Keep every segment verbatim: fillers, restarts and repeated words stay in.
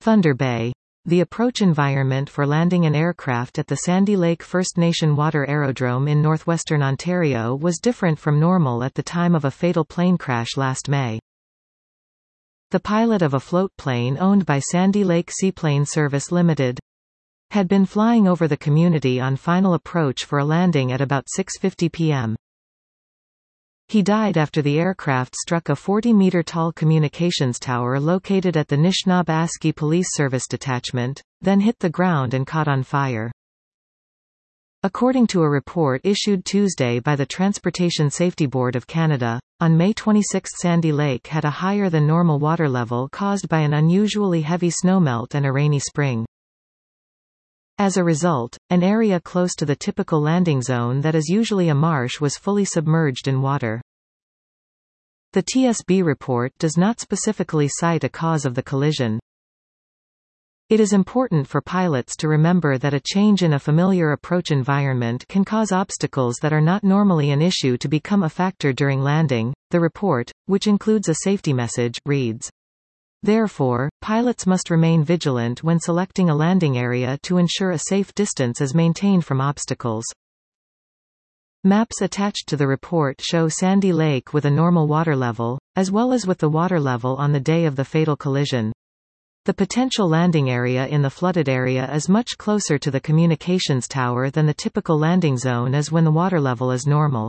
Thunder Bay. The approach environment for landing an aircraft at the Sandy Lake First Nation Water Aerodrome in northwestern Ontario was different from normal at the time of a fatal plane crash last May. The pilot of a float plane owned by Sandy Lake Seaplane Service Limited had been flying over the community on final approach for a landing at about six fifty p m He died after the aircraft struck a forty-meter-tall communications tower located at the Nishnawbe-Aski Police Service Detachment, then hit the ground and caught on fire. According to a report issued Tuesday by the Transportation Safety Board of Canada, on May twenty-sixth Sandy Lake had a higher than normal water level caused by an unusually heavy snowmelt and a rainy spring. As a result, an area close to the typical landing zone that is usually a marsh was fully submerged in water. The T S B report does not specifically cite a cause of the collision. It is important for pilots to remember that a change in a familiar approach environment can cause obstacles that are not normally an issue to become a factor during landing. The report, which includes a safety message, reads, "Therefore, pilots must remain vigilant when selecting a landing area to ensure a safe distance is maintained from obstacles." Maps attached to the report show Sandy Lake with a normal water level, as well as with the water level on the day of the fatal collision. The potential landing area in the flooded area is much closer to the communications tower than the typical landing zone is when the water level is normal.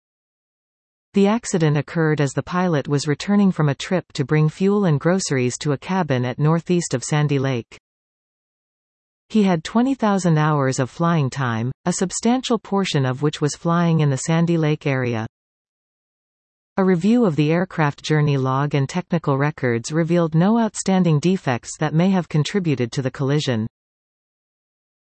The accident occurred as the pilot was returning from a trip to bring fuel and groceries to a cabin at northeast of Sandy Lake. He had twenty thousand hours of flying time, a substantial portion of which was flying in the Sandy Lake area. A review of the aircraft journey log and technical records revealed no outstanding defects that may have contributed to the collision.